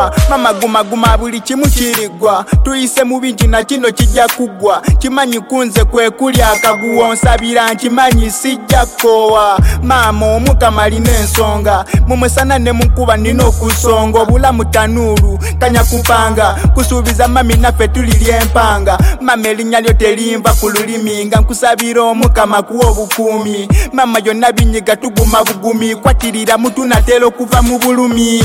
kigwa mama guma buli kimu kirigwa tuyise mu bingi na kino kijja kugwa kimanyi kunze kwe kuli akaguwo nsabira nkimanyi sijja kowa mama omukama alina ensonga mumusana ne munkuba nina okusonga obulamu tanuru kanya kupanga kusuubiza mami naffe tulirya empanga mama erinnya lyo terimba ku lulimi nga nkusabira omukama kuwa obukuumi mama yonna binyiga tuguma bugumi kwatirira mutunatera okuva mu bulumi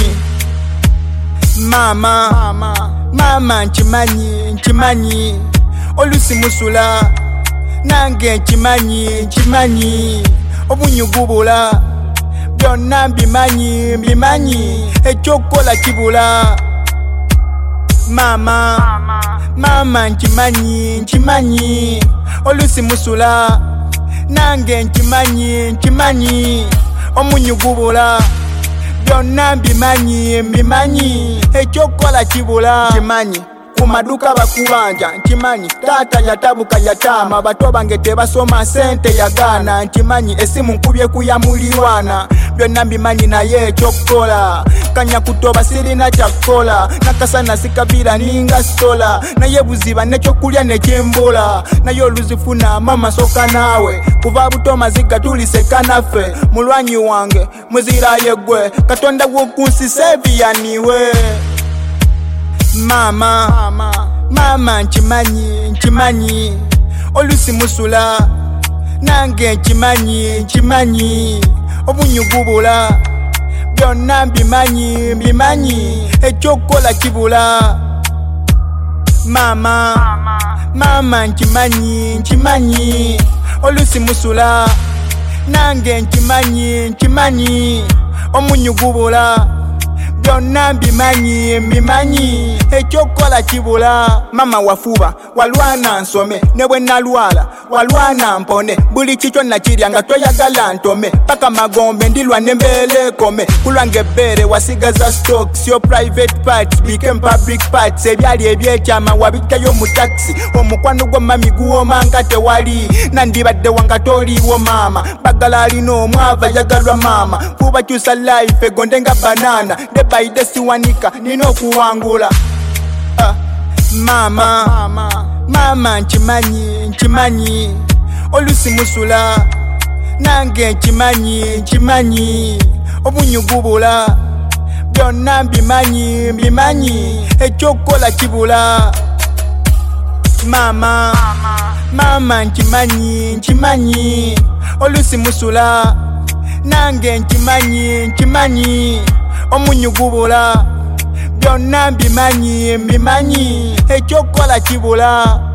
mama nkimanyi olusi musula nange nkimanyi obunyugubula byonna mbimanyi ekyokukola kibula mama nkimanyi olusi musula nange nkimanyi omunyugubula byonna mbimanyi ekyokukola kibula kimanyi kumaduka bakubanja nkimanyi taata yatabuka yatama bato bange tebasoma sente yagana nkimanyi esimu nkubye kuyamulirwana byonna mbimanyi naye ekyokukola kanya kutoba sirina kyakukola nakasana sikabira ninga stola naye buziba nekyokulya nekimbula naye oluzifuna mama soka naawe kuva buto maziga tuliseka naffe mulwanyi wange muzira yegwe katonda wokunsi seviyaniwe mama nkimanyi olusi musula nange nkimanyi obunyugubula byonna mbimanyi ekyokukola kibula mama nkimanyi olusi musula nange nkimanyi omunyugubula byonna mbimanyi ekyokukola kibula mama wafuba walwana nsome ne bwe nalwala walwana mpone buli kikyo nakirya nga toyagala ntome paka magombe ndilwa nembeera ekome kulwange ebbeere wasigaza stocks your private parts became public parts ebyali ebyekyama wabitayo mu taxi omukwano gwa mami guwoma nga tewali nandibadde wanga toliiwo mama bagala alina omwava yagalwa mama fuba kyusa life egonde nga banana baide siwanika nina okuwangula mama nkimanyi olusi musula nange nkimanyi obunyugubula byonna mbimanyi ekyokukola kibula mama nkimanyi olusi musula nange nkimanyi omunyugubula byonna mbimanyi ekyokukola kibula